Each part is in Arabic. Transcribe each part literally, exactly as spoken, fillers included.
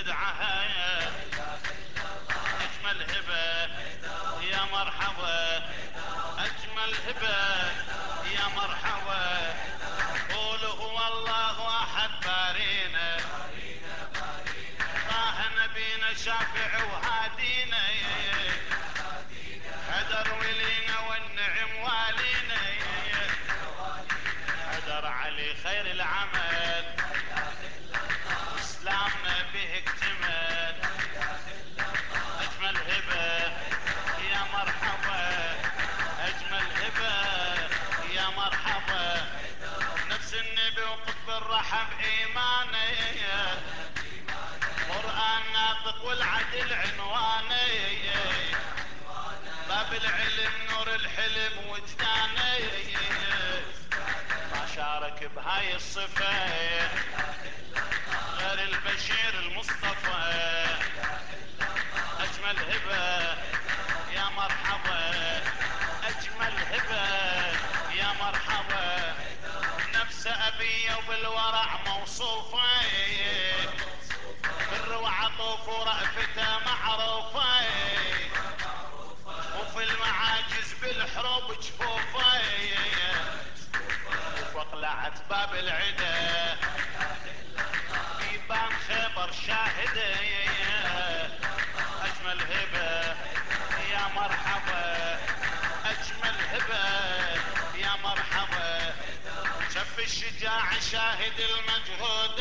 نجدد عهد. اجمل هبه يا مرحبا، اجمل هبه يا مرحبا. قولوا هو الله احد بارينا، طه نبينا شافع وهادينا، حدر ولينا والنعم والينا، حدر علي خير العمل واسلامنا به اكتمل. اجمل هبه يا مرحبا، اجمل هبه يا مرحبا. نفس النبي وقطب الرحب ايماني، قرآن ناطق والعدل عنواني، باب العلم نور الحلم وجداني، ما شارك بهاي الصفة غير البشير المصطفى. اجمل هبة يا مرحبا، اجمل هبة يا مرحبا. نفس ابيه وبالورع موصوفه، بر وعطوف ورأفته معروفه، وفي المعاجز بالحروب جفوفه، وفقلعت باب العدا بيبان خبر شاهده. اجمل هبه يا مرحبا، اجمل هبه يا مرحبا. شف الشجاع شاهد المجهود،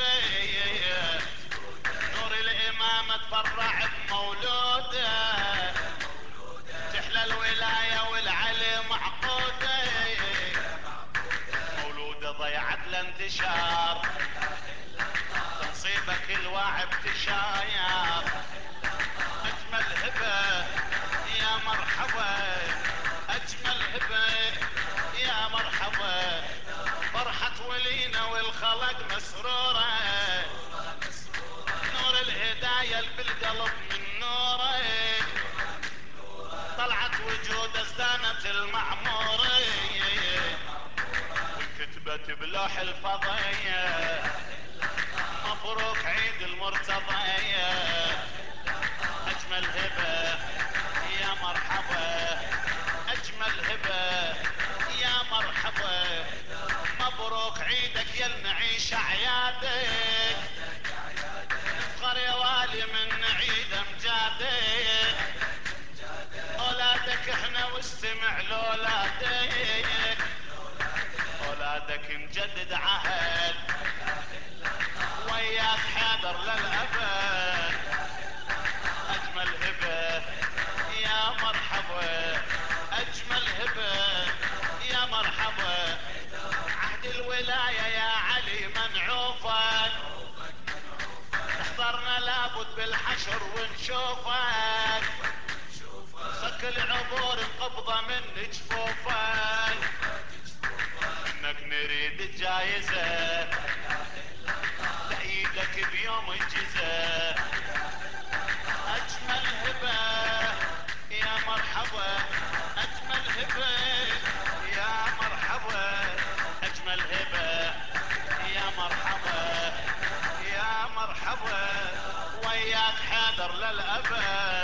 نور الامامه تفرع بمولوده، تحلى الولايه والعلي معقوده، مولوده ضيعت الانتشار تنصيبك الواعب تشاير. اجمل هبه يا مرحبا، اجمل هبه يا مرحبا. فرحة ولينا والخلق مسروره، نور الهدايه اللي بالقلب من نوره، طلعت وجود ازدانت المعموره، وكتبت بلوح الفضيه مبروك عيد المرتضيه. اجمل هبه يا مرحبا، اجمل هبه يا مرحبا. مبروك عيدك يا نعيش اعيادك، نفخر يا والي من نعيد امجادك. اولادك احنا واستمع لاولادك، اولادك نجدد عهد وياك حاضر للابد. اجمل هبه يا مرحبا، اجمل هبه يا مرحبا. عهد الولايه يا علي منعوفك، تحضرنا لابد بالحشر ونشوفك، صك العبور انقبضه من جفوفك، انك نريد الجايزه لايدك بيوم الجزاء. اجمل هبه يا مرحبا، اجمل هبه يا مرحبا. اجمل هبه يا مرحبا، يا مرحبا. وياك حاضر للابد.